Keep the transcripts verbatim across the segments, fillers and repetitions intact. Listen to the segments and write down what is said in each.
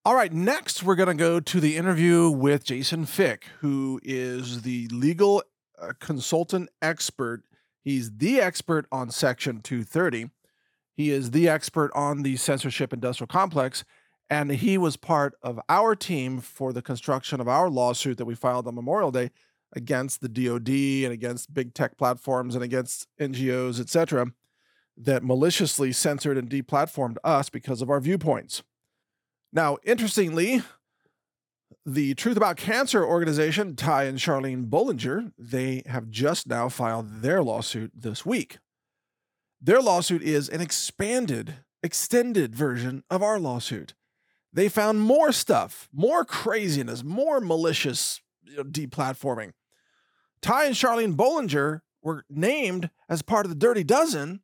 All right, next we're going to go to the interview with Jason Fick, who is the legal uh, consultant expert. He's the expert on Section two thirty. He is the expert on the censorship industrial complex, and he was part of our team for the construction of our lawsuit that we filed on Memorial Day against the D O D and against big tech platforms and against N G Os, et cetera, that maliciously censored and deplatformed us because of our viewpoints. Now, interestingly, the Truth About Cancer organization, Ty and Charlene Bollinger, they have just now filed their lawsuit this week. Their lawsuit is an expanded, extended version of our lawsuit. They found more stuff, more craziness, more malicious you know, deplatforming. Ty and Charlene Bollinger were named as part of the Dirty Dozen,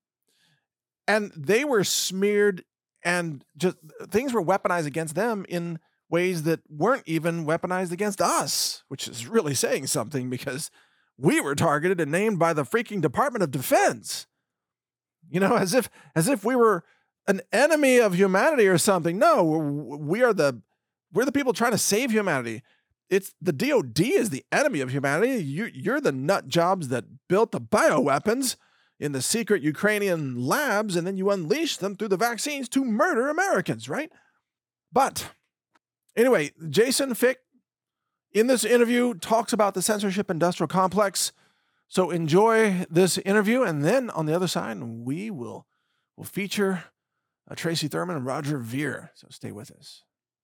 and they were smeared and just things were weaponized against them in ways that weren't even weaponized against us, which is really saying something because we were targeted and named by the freaking Department of Defense. You know, as if as if we were an enemy of humanity or something. No, we are the we're the people trying to save humanity. It's the D O D is the enemy of humanity. You, you're the nut jobs that built the bioweapons in the secret Ukrainian labs, and then you unleash them through the vaccines to murder Americans, right? But anyway, Jason Fick, in this interview, talks about the censorship industrial complex. So enjoy this interview, and then on the other side, we will will feature uh, Tracy Thurman and Roger Ver. So stay with us.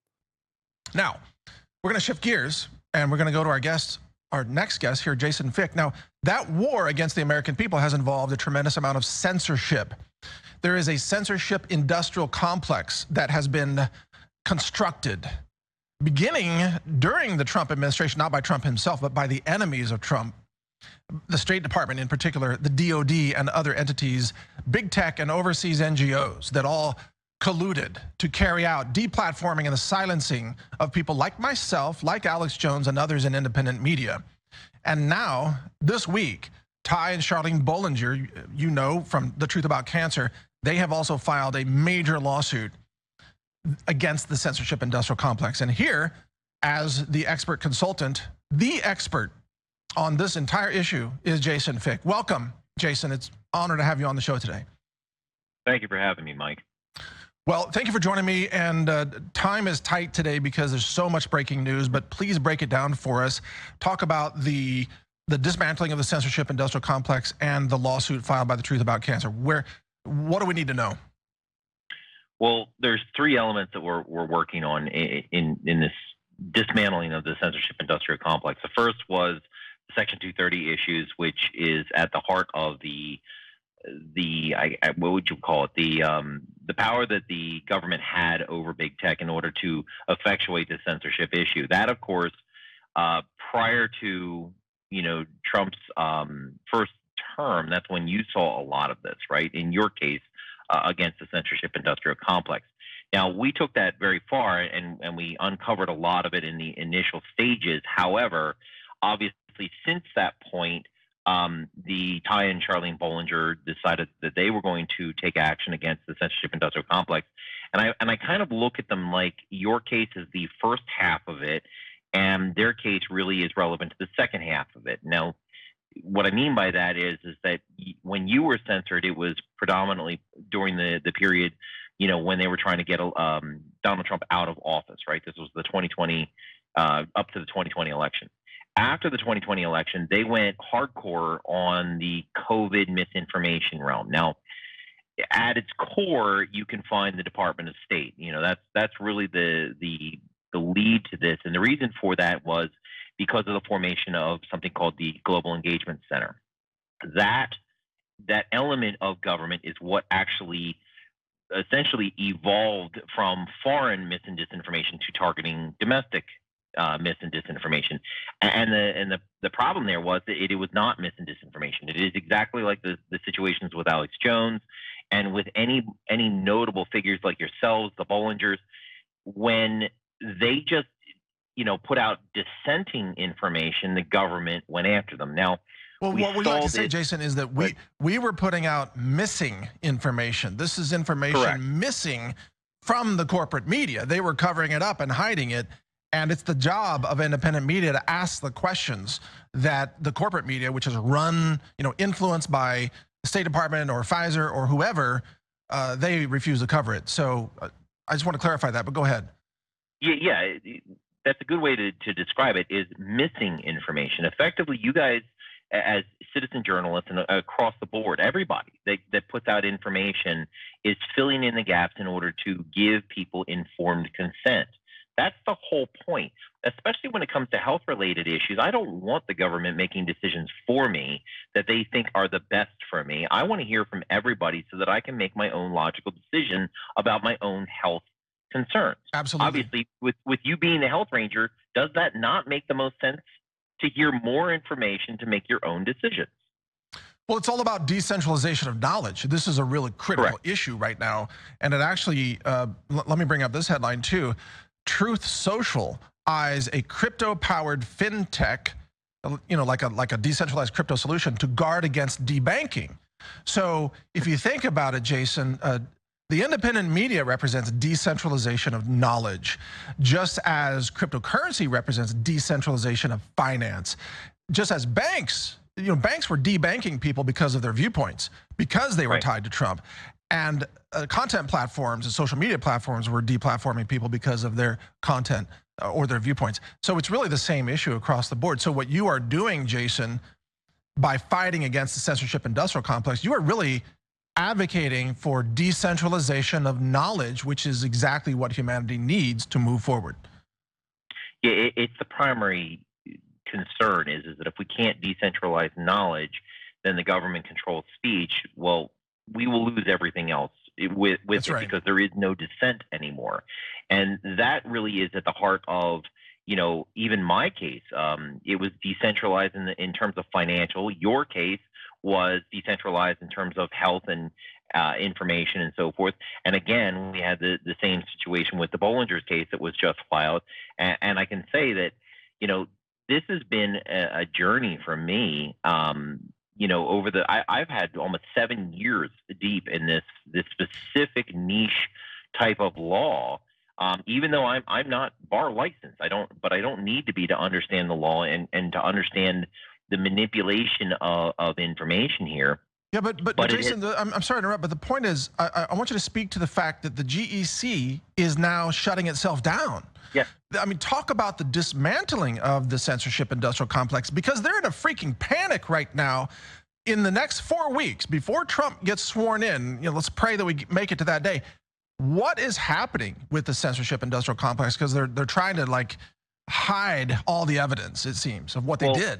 Now, we're going to shift gears, and we're going to go to our guest, our next guest here, Jason Fick. Now, that war against the American people has involved a tremendous amount of censorship. There is a censorship industrial complex that has been constructed beginning during the Trump administration, not by Trump himself, but by the enemies of Trump. The State Department in particular, the D O D and other entities, big tech and overseas N G Os that all colluded to carry out deplatforming and the silencing of people like myself, like Alex Jones and others in independent media. And now, this week, Ty and Charlene Bollinger, you know from The Truth About Cancer, they have also filed a major lawsuit against the censorship industrial complex. And here, as the expert consultant, the expert on this entire issue is Jason Fick. Welcome, Jason. It's an honor to have you on the show today. Thank you for having me, Mike. Well, thank you for joining me, and uh, time is tight today because there's so much breaking news, but please break it down for us. Talk about the the dismantling of the censorship industrial complex and the lawsuit filed by The Truth About Cancer. Where, what do we need to know? Well, there's three elements that we're, we're working on in, in, in this dismantling of the censorship industrial complex. The first was Section two thirty issues, which is at the heart of the the I, I, what would you call it the um, the power that the government had over big tech in order to effectuate the censorship issue. That, of course, uh, prior to you know Trump's um, first term, that's when you saw a lot of this, right? In your case, uh, against the censorship industrial complex. Now, we took that very far, and and we uncovered a lot of it in the initial stages. However, obviously, since that point, Um, the Ty and Charlene Bollinger decided that they were going to take action against the censorship industrial complex. And I and I kind of look at them like your case is the first half of it, and their case really is relevant to the second half of it. Now, what I mean by that is, is that when you were censored, it was predominantly during the, the period, you know, when they were trying to get um, Donald Trump out of office, right? This was the twenty twenty, uh, up to the twenty twenty election. After the twenty twenty election, they went hardcore on the COVID misinformation realm. Now, at its core, you can find the Department of State. You know, that's that's really the the the lead to this, and the reason for that was because of the formation of something called the Global Engagement Center. That that element of government is what actually essentially evolved from foreign mis and disinformation to targeting domestic Uh, mis and disinformation, and the and the the problem there was that it, it was not mis and disinformation. It is exactly like the the situations with Alex Jones, and with any any notable figures like yourselves, the Bollingers, when they just you know put out dissenting information, the government went after them. Now, well, we what we'd like to say, it, Jason, is that we right. we were putting out missing information. This is information Correct. missing from the corporate media. They were covering it up and hiding it. And it's the job of independent media to ask the questions that the corporate media, which is run, you know, influenced by the State Department or Pfizer or whoever, uh, they refuse to cover it. So uh, I just want to clarify that, but go ahead. Yeah, yeah, that's a good way to, to describe it, is missing information. Effectively, you guys, as citizen journalists and across the board, everybody that, that puts out information is filling in the gaps in order to give people informed consent. That's the whole point, especially when it comes to health-related issues. I don't want the government making decisions for me that they think are the best for me. I want to hear from everybody so that I can make my own logical decision about my own health concerns. Absolutely. Obviously, with, with you being the health ranger, does that not make the most sense to hear more information to make your own decisions? Well, it's all about decentralization of knowledge. This is a really critical Correct. issue right now. And it actually, uh, let me bring up this headline too. Truth Social eyes a crypto-powered fintech, you know, like a like a decentralized crypto solution to guard against debanking. So if you think about it, Jason, uh, the independent media represents decentralization of knowledge, just as cryptocurrency represents decentralization of finance. Just as banks, you know, banks were debanking people because of their viewpoints, because they were Right. tied to Trump. And uh, content platforms and social media platforms were deplatforming people because of their content uh, or their viewpoints. So it's really the same issue across the board. So what you are doing, Jason, by fighting against the censorship industrial complex, you are really advocating for decentralization of knowledge, which is exactly what humanity needs to move forward. Yeah, it, it's the primary concern is, is that if we can't decentralize knowledge, then the government controls speech. Well, we will lose everything else with, with That's it right. because there is no dissent anymore. And that really is at the heart of, you know, even my case. Um, it was decentralized in, the, in terms of financial. Your case was decentralized in terms of health and uh, information and so forth. And again, we had the, the same situation with the Bollinger's case that was just filed. And, and I can say that, you know, this has been a, a journey for me. Um, you know, over the, I, I've had almost seven years deep in this, this specific niche type of law. Um, even though I'm, I'm not bar licensed, I don't, but I don't need to be to understand the law and, and to understand the manipulation of, of information here. Yeah, but but, But it Jason, the, I'm, I'm sorry to interrupt, but the point is, I, I want you to speak to the fact that the G E C is now shutting itself down. Yeah. I mean, talk about the dismantling of the censorship industrial complex, because they're in a freaking panic right now. In the next four weeks, before Trump gets sworn in, you know, let's pray that we make it to that day. What is happening with the censorship industrial complex? Because they're they're trying to like hide all the evidence, it seems, of what they Well, did.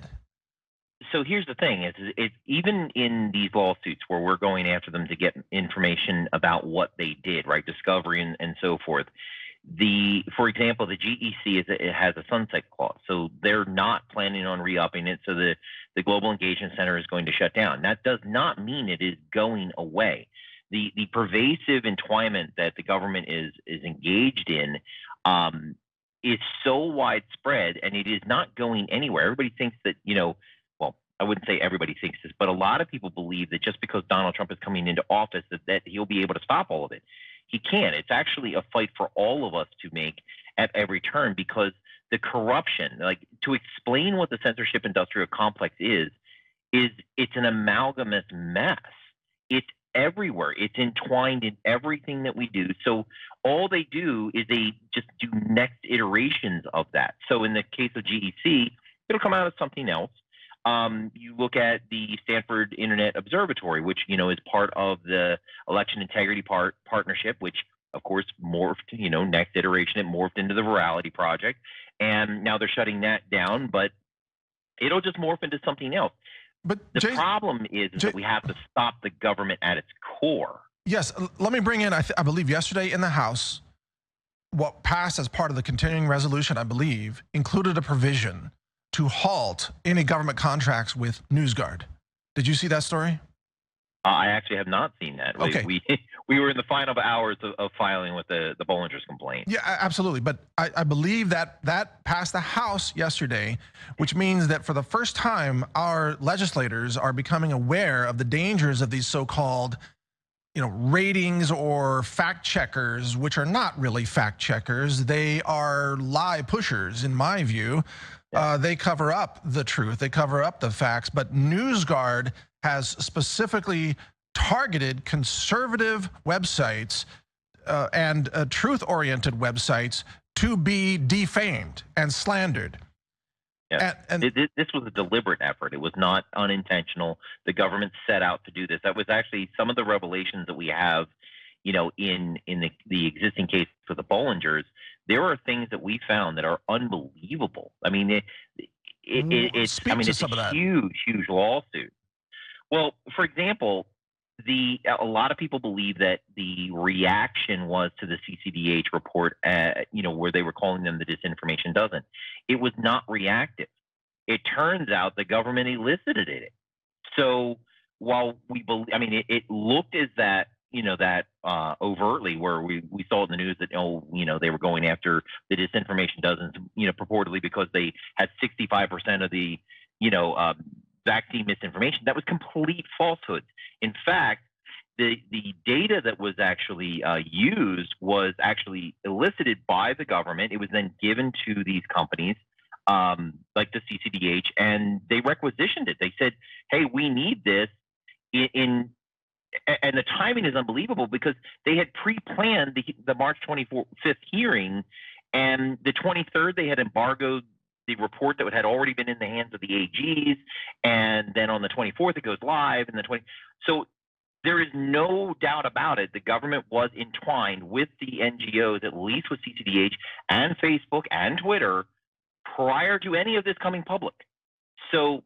So here's the thing: is it even in these lawsuits where we're going after them to get information about what they did, right? Discovery and, and so forth. The, for example, the G E C is a, it has a sunset clause, so they're not planning on re-upping it. So the the Global Engagement Center is going to shut down. That does not mean it is going away. The the pervasive entwinement that the government is is engaged in um, is so widespread, and it is not going anywhere. Everybody thinks that, you know. I wouldn't say everybody thinks this, but a lot of people believe that just because Donald Trump is coming into office, that, that he'll be able to stop all of it. He can't. It's actually a fight for all of us to make at every turn, because the corruption, like to explain what the censorship industrial complex is, is it's an amalgamous mess. It's everywhere. It's entwined in everything that we do. So all they do is they just do next iterations of that. So in the case of G E C, it'll come out as something else. Um, you look at the Stanford Internet Observatory, which, you know, is part of the election integrity part partnership, which of course morphed, you know, next iteration, it morphed into the Virality Project. And now they're shutting that down, but it'll just morph into something else. But The Jason, problem is, is Jay- that we have to stop the government at its core. yes, l- let me bring in, I, th I believe yesterday in the House, what passed as part of the continuing resolution, I believe, included a provision to halt any government contracts with NewsGuard. Did you see that story? Uh, I actually have not seen that. We- Okay. We, we were in the final hours of, of filing with the, the Bollinger's complaint. Yeah, a- absolutely. But I, I believe that that passed the House yesterday, which means that for the first time, our legislators are becoming aware of the dangers of these so-called you know, ratings or fact checkers, which are not really fact checkers. They are lie pushers, in my view. Yeah. Uh, they cover up the truth. They cover up the facts. But NewsGuard has specifically targeted conservative websites uh, and uh, truth-oriented websites to be defamed and slandered. Yeah. And, and Th- this was a deliberate effort. It was not unintentional. The government set out to do this. That was actually some of the revelations that we have, you know, in in the, the existing case for the Bollingers. There are things that we found that are unbelievable. I mean, it, it, it, it's Speak I mean, to it's some of a that. huge, huge lawsuit. Well, for example, the a lot of people believe that the reaction was to the C C D H report, uh, you know, where they were calling them the disinformation dozen. It was not reactive. It turns out the government elicited it. So while we believe, I mean, it, it looked as that, you know, that uh, overtly where we, we saw in the news that, oh, you know, they were going after the disinformation dozens, you know, purportedly because they had sixty-five percent of the, you know, um, vaccine misinformation. That was complete falsehood. In fact, the the data that was actually uh, used was actually elicited by the government. It was then given to these companies, um, like the C C D H, and they requisitioned it. They said, "Hey, we need this." In, in and the timing is unbelievable because they had pre-planned the, the March twenty-fifth hearing, and the twenty-third they had embargoed the report that had already been in the hands of the A Gs, and then on the twenty-fourth it goes live, and the twenty. So there is no doubt about it. The government was entwined with the N G Os, at least with C C D H and Facebook and Twitter, prior to any of this coming public. So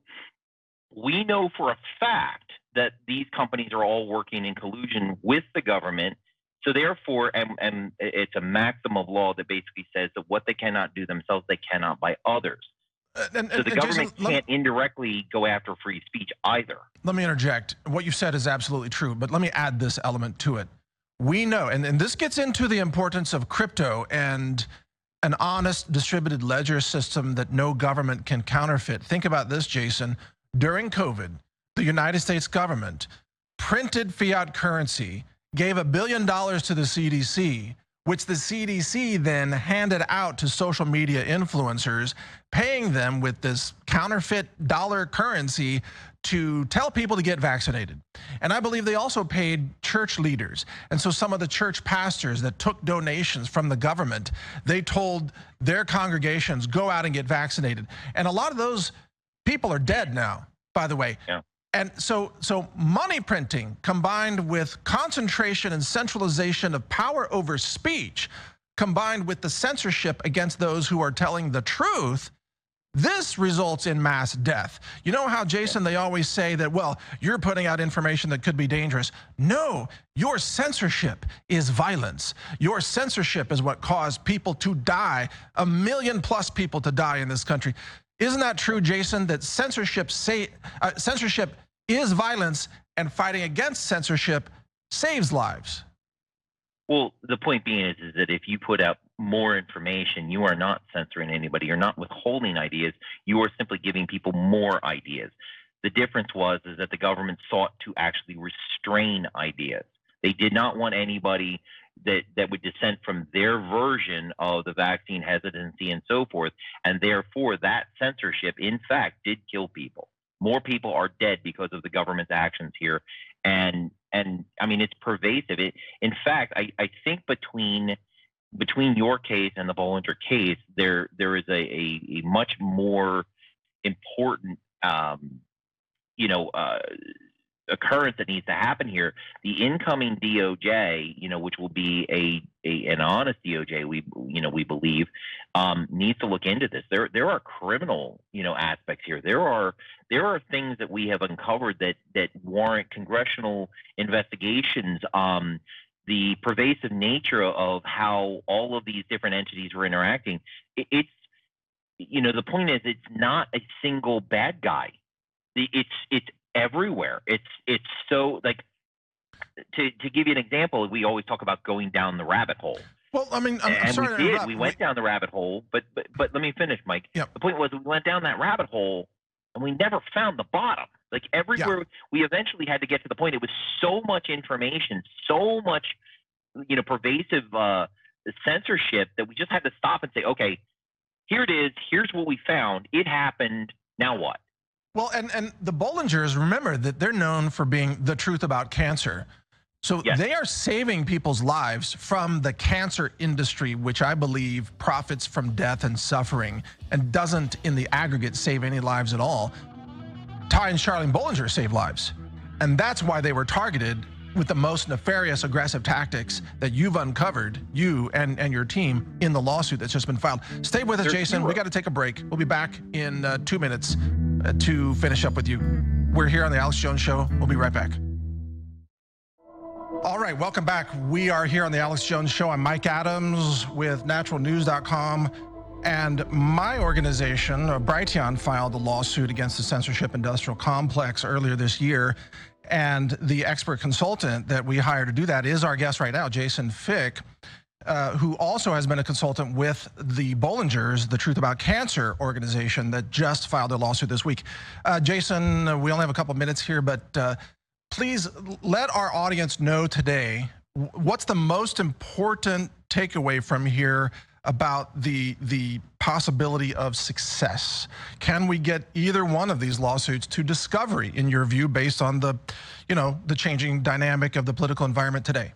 we know for a fact that these companies are all working in collusion with the government. So therefore, and, and it's a maxim of law that basically says that what they cannot do themselves, they cannot by others. Uh, and, So and, the and government Jason, let- can't indirectly go after free speech either. Let me interject. What you said is absolutely true, but let me add this element to it. We know, and, and this gets into the importance of crypto and an honest distributed ledger system that no government can counterfeit. Think about this, Jason. During COVID, the United States government printed fiat currency, gave a billion dollars to the C D C, which the C D C then handed out to social media influencers, paying them with this counterfeit dollar currency to tell people to get vaccinated. And I believe they also paid church leaders. And so some of the church pastors that took donations from the government, they told their congregations, go out and get vaccinated. And a lot of those people are dead now, by the way. Yeah. And so, so money printing combined with concentration and centralization of power over speech, combined with the censorship against those who are telling the truth, this results in mass death. You know how, Jason, they always say that, well, you're putting out information that could be dangerous. No, your censorship is violence. Your censorship is what caused people to die, a million plus people to die in this country. Isn't that true, Jason, that censorship say, uh, censorship is violence and fighting against censorship saves lives? Well, the point being is, is that if you put out more information, you are not censoring anybody. You're not withholding ideas. You are simply giving people more ideas. The difference was is that the government sought to actually restrain ideas. They did not want anybody that, that would dissent from their version of the vaccine hesitancy and so forth. And therefore, that censorship, in fact, did kill people. More people are dead because of the government's actions here. And, and I mean, it's pervasive. It, in fact, I, I think between between your case and the Bollinger case, there there is a, a, a much more important, um, you know, uh, occurrence that needs to happen here. The incoming D O J, you know, which will be a, a an honest D O J, we you know we believe, um, needs to look into this. There there are criminal you know aspects here. There are there are things that we have uncovered that that warrant congressional investigations. Um, the pervasive nature of how all of these different entities were interacting. It, it's you know the point is it's not a single bad guy. It's it's everywhere. It's it's so like to to give you an example, we always talk about going down the rabbit hole. Well, I mean, I'm, I'm and sorry we to did. interrupt. We went down the rabbit hole, but but but let me finish, Mike. Yep. The point was we went down that rabbit hole and we never found the bottom. Like everywhere, yeah. we eventually had to get to the point. It was so much information, so much, you know, pervasive uh, censorship that we just had to stop and say, okay, here it is. Here's what we found. It happened. Now what? Well, and, and the Bollingers, remember that they're known for being the truth about cancer. So yes. they are saving people's lives from the cancer industry, which I believe profits from death and suffering and doesn't in the aggregate save any lives at all. Ty and Charlene Bollinger save lives. And that's why they were targeted with the most nefarious, aggressive tactics that you've uncovered, you and, and your team, in the lawsuit that's just been filed. Stay with us, There's Jason. Zero. We got to take a break. We'll be back in uh, two minutes uh, to finish up with you. We're here on the Alex Jones Show. We'll be right back. All right, welcome back. We are here on the Alex Jones Show. I'm Mike Adams with natural news dot com. And my organization, uh, Brighteon, filed a lawsuit against the censorship industrial complex earlier this year. And the expert consultant that we hired to do that is our guest right now, Jason Fick, uh, who also has been a consultant with the Bollingers, the Truth About Cancer organization that just filed a lawsuit this week. Uh, Jason, we only have a couple minutes here, but uh, please let our audience know today, what's the most important takeaway from here about the the possibility of success? Can we get either one of these lawsuits to discovery, in your view, based on the, you know, the changing dynamic of the political environment today?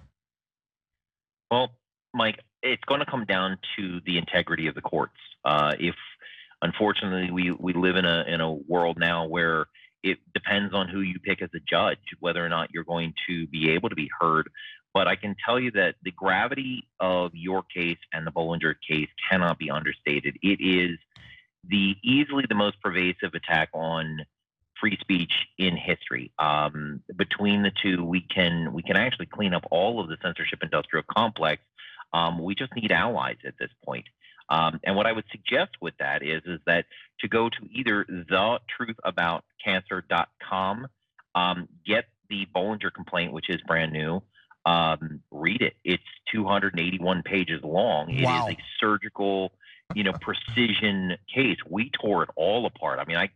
Well, Mike, it's going to come down to the integrity of the courts. Uh, if, unfortunately, we we live in a in a world now where it depends on who you pick as a judge, whether or not you're going to be able to be heard. But I can tell you that the gravity of your case and the Bollinger case cannot be understated. It is the easily the most pervasive attack on free speech in history. Um, between the two, we can we can actually clean up all of the censorship industrial complex. Um, we just need allies at this point. Um, and what I would suggest with that is is that to go to either the truth about cancer dot com, um, get the Bollinger complaint, which is brand new. Um, read it. It's two hundred eighty-one pages long. It wow. is a surgical, you know, precision case. We tore it all apart. I mean, I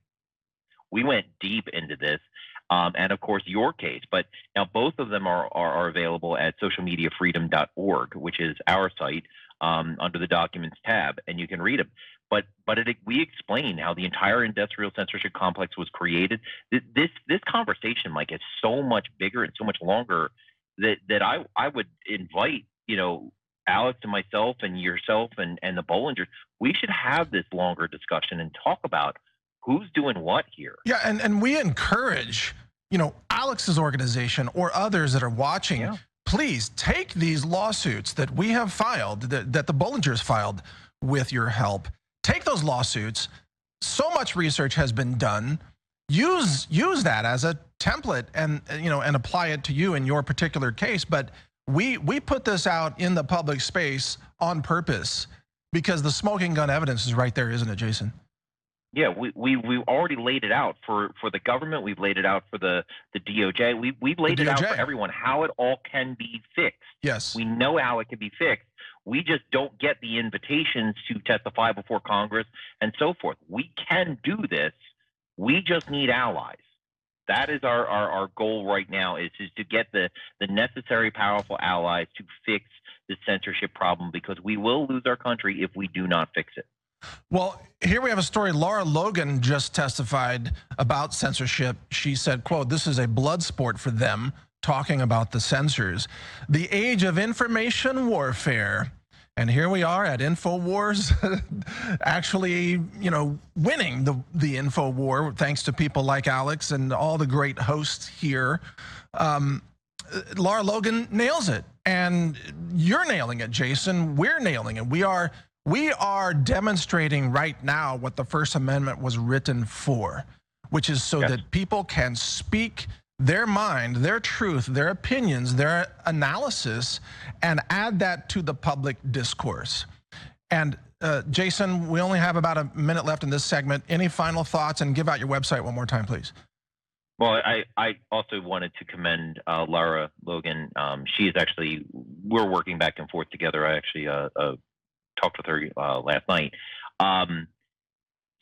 we went deep into this, um, and of course your case. But now both of them are are, are available at social media freedom dot org, which is our site, um, under the documents tab, and you can read them. But but it, we explain how the entire industrial censorship complex was created. This this, this conversation, Mike, is so much bigger and so much longer. That that I I would invite, you know, Alex and myself and yourself and, and the Bollingers, we should have this longer discussion and talk about who's doing what here. Yeah, and, and we encourage, you know, Alex's organization or others that are watching, yeah. please take these lawsuits that we have filed, that, that the Bollingers filed with your help. Take those lawsuits. So much research has been done. Use use that as a template and you know and apply it to you in your particular case. But we we put this out in the public space on purpose because the smoking gun evidence is right there, isn't it, Jason? Yeah, we we we already laid it out for for the government. We've laid it out for the the D O J. We we've laid it out for everyone how it all can be fixed. Yes, we know how it can be fixed. We just don't get the invitations to testify before Congress and so forth. We can do this. We just need allies. That is our, our, our goal right now, is, is to get the, the necessary powerful allies to fix the censorship problem, because we will lose our country if we do not fix it. Well, here we have a story. Lara Logan just testified about censorship. She said, quote, "This is a blood sport for them," talking about the censors. The age of information warfare. And here we are at InfoWars, actually, you know, winning the, the Info War, thanks to people like Alex and all the great hosts here. Um, Lara Logan nails it. And you're nailing it, Jason. We're nailing it. We are, we are demonstrating right now what the First Amendment was written for, which is so yes. that people can speak their mind, their truth, their opinions, their analysis, and add that to the public discourse. And uh, Jason, we only have about a minute left in this segment. Any final thoughts? And give out your website one more time, please. Well, I, I also wanted to commend uh, Lara Logan. Um, she is actually, we're working back and forth together. I actually uh, uh, talked with her uh, last night. Um,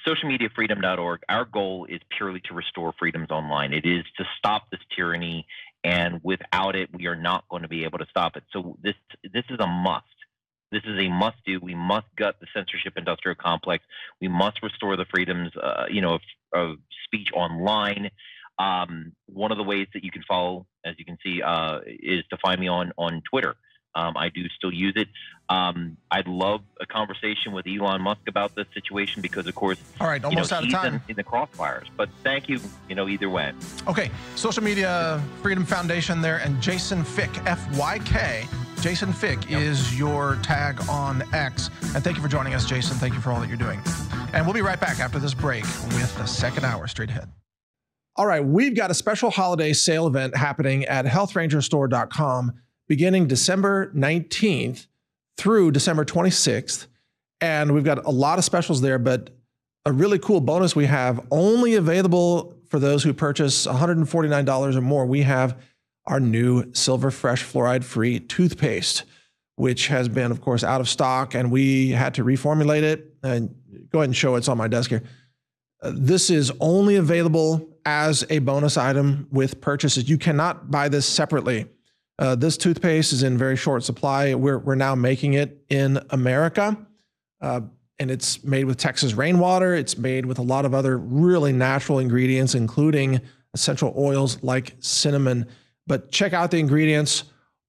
social media freedom dot org, our goal is purely to restore freedoms online. It is to stop this tyranny, and without it, we are not going to be able to stop it. So this this is a must. This is a must do. We must gut the censorship industrial complex. We must restore the freedoms, uh, you know, of, of speech online. Um, one of the ways that you can follow, as you can see, uh, is to find me on on Twitter. Um, I do still use it. Um, I'd love a conversation with Elon Musk about this situation because, of course, all right, almost you know, out of he's time in, in the crossfires. But thank you, you know, either way. Okay, Social Media Freedom Foundation there, and Jason Fyk, F Y K. Jason Fyk yep. is your tag on X. And thank you for joining us, Jason. Thank you for all that you're doing. And we'll be right back after this break with the second hour straight ahead. All right, we've got a special holiday sale event happening at health ranger store dot com beginning December nineteenth through December twenty-sixth. And we've got a lot of specials there, but a really cool bonus we have only available for those who purchase one hundred forty-nine dollars or more. We have our new Silver Fresh fluoride-free toothpaste, which has been, of course, out of stock, and we had to reformulate it. And go ahead and show it. It's on my desk here. Uh, this is only available as a bonus item with purchases. You cannot buy this separately. Uh, this toothpaste is in very short supply. We're, we're now making it in America, uh, and it's made with Texas rainwater. It's made with a lot of other really natural ingredients, including essential oils like cinnamon. But check out the ingredients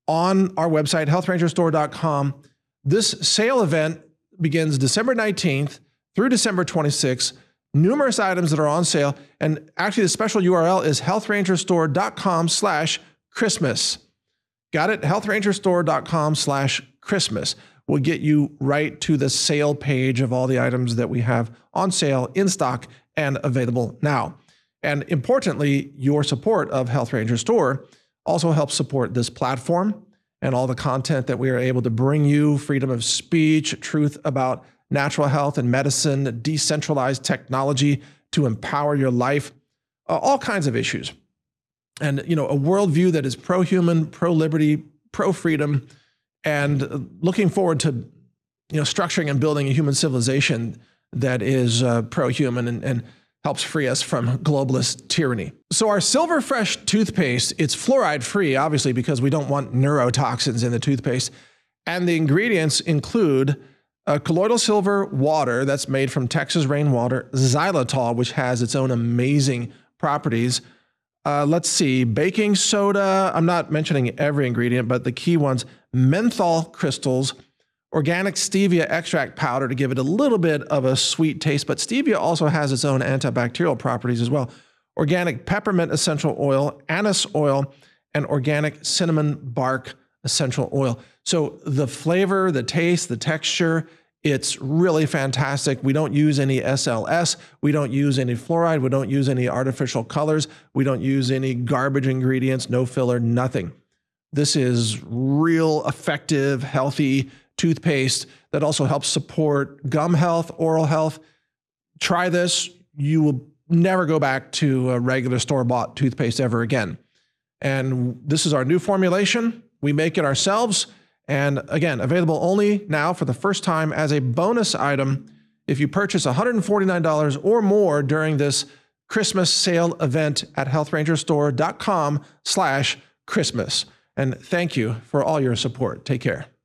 on our website, health ranger store dot com. This sale event begins December nineteenth through December twenty-sixth. Numerous items that are on sale. And actually, the special U R L is health ranger store dot com slash Christmas. Got it? health ranger store dot com slash Christmas will get you right to the sale page of all the items that we have on sale, in stock, and available now. And importantly, your support of Health Ranger Store also helps support this platform and all the content that we are able to bring you: freedom of speech, truth about natural health and medicine, decentralized technology to empower your life, uh, all kinds of issues. And, you know, a worldview that is pro-human, pro-liberty, pro-freedom, and looking forward to, you know, structuring and building a human civilization that is uh, pro-human and, and helps free us from globalist tyranny. So our Silver Fresh toothpaste, it's fluoride-free, obviously, because we don't want neurotoxins in the toothpaste. And the ingredients include uh, colloidal silver water that's made from Texas rainwater, xylitol, which has its own amazing properties. Uh, let's see, baking soda. I'm not mentioning every ingredient, but the key ones: menthol crystals, organic stevia extract powder to give it a little bit of a sweet taste, but stevia also has its own antibacterial properties as well. Organic peppermint essential oil, anise oil, and organic cinnamon bark essential oil. So the flavor, the taste, the texture, it's really fantastic. We don't use any S L S. We don't use any fluoride. We don't use any artificial colors. We don't use any garbage ingredients, no filler, nothing. This is real effective, healthy toothpaste that also helps support gum health, oral health. Try this. You will never go back to a regular store-bought toothpaste ever again. And this is our new formulation. We make it ourselves. And again, available only now for the first time as a bonus item if you purchase one hundred forty-nine dollars or more during this Christmas sale event at health ranger store dot com slash Christmas. And thank you for all your support. Take care.